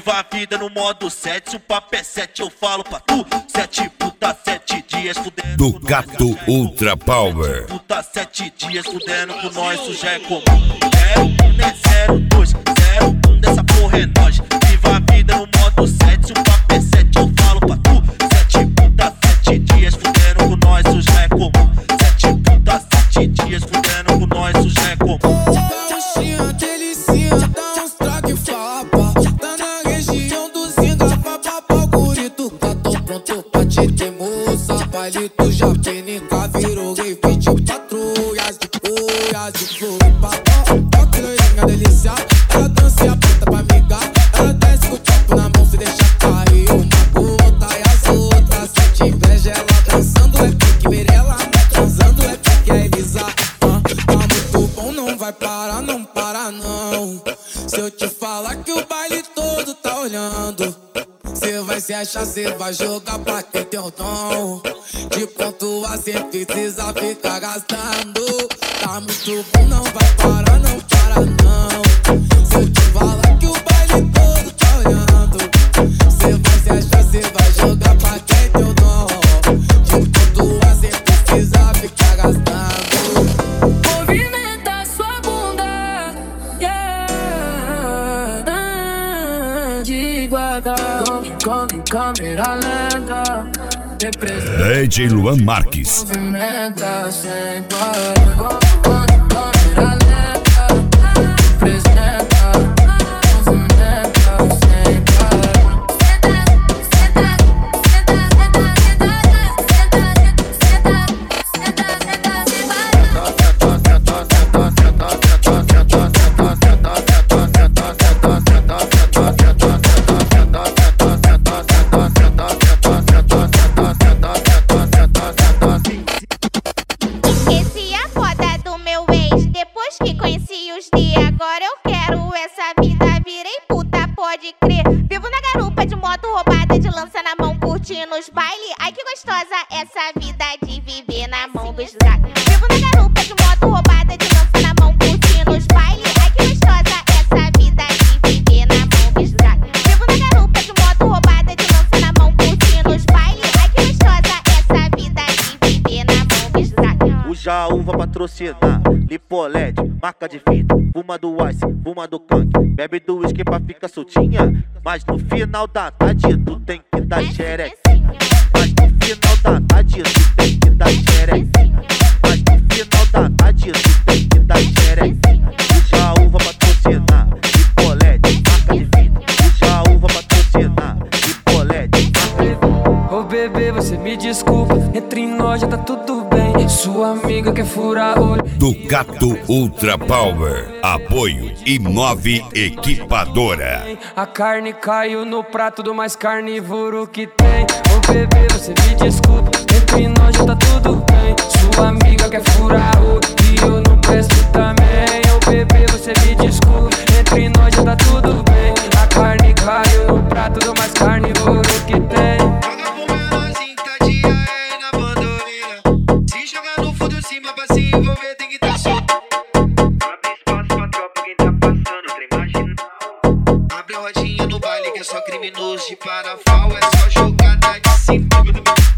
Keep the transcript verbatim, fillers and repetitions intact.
Viva a vida no modo sete, se o papo é sete eu falo pra tu. Sete puta, sete dias fudendo Ducato Ultra Power. Puta, sete dias fudendo com nós, isso já é comum. Zero um, nem zero dois, zero um dessa porra é nós. Viva a vida no modo sete, se o papo é sete eu falo pra tu. Sete puta, sete dias fudendo com nós, isso já é comum. Sete puta, sete dias fudendo com nós, isso já é comum. Coxinha, delicinha, dá uns troque fapa. Tá na região do Zinga, papapá, o gurito. Tá tão pronto pra te ter moça. Palito já penica, virou rei, pediu patrulhas de folhas de flor. Papão, toque loirinha delícia. Ela dança e aponta pra amigar. Ela desce com o copo na mão, se deixa cair uma gota e as outras. Sente inveja, ela dançando é pique Mirella, mas transando é pique a Elisa. Ah, tá muito bom, não vai parar, não para não. Se eu te falar que o baile todo tá olhando, cê vai se achar, cê vai jogar pra quem tem o dom de pontuar sem precisar ficar gastando. Tá muito bom, não vai parar, não para não. Se eu te falar que o baile todo tá olhando, cê vai se achar, cê vai jogar pra quem tem o dom de pontuar sem precisar ficar gastando. Movimenta sua bunda, yeah, devagar, com câmera lenta. D J Luan Marques. Movimenta sem parar, câmera lenta. Apresenta, movimenta sem parar. Senta, senta, Esqueci a foda do meu ex, depois que conheci os dias. Agora eu quero essa vida, virei puta, pode crer. Vivo na garupa de moto roubada, de lança na mão, curtindo os baile. Ai que gostosa essa vida de viver na mão dos drag. Vivo na garupa de moto roubada, de lança na mão, curtindo os baile. Ai que gostosa essa vida de viver na mão dos drag. Vivo na garupa de moto roubada, de lança na mão, curtindo os baile. Ai que gostosa essa vida de viver na mão dos drag. O Jaú vai patrocinar Lipoled, marca de fita. Fuma do Ice, fuma do Kank. Bebe do whisky pra ficar soltinha. Mas no final da tarde tu tem que dar xerequinha. Mas no final da tarde tu tem que dar xerequinha. Mas no final da tarde tu tem que dar xerequinha. O Jaú vai patrocinar Lipoled, marca de fita. O Jaú vai patrocinar Lipoled, marca de fita. Ô bebê, você me desculpa, entre nós já tá tudo bem. Sua amiga quer furar olho. Ducato Ultra Power. Apoio Imove Equipadora. A carne caiu no prato do mais carnívoro que tem. Ô bebê, você me desculpa, entre nós já tá tudo bem. Sua amiga quer furar olho e eu não presto também. Ô bebê, você me desculpa, entre nós já tá tudo bem. A carne caiu no prato do mais carnívoro que tem. Abre a rodinha no baile que é só criminoso de parafal. É só jogada de cintura.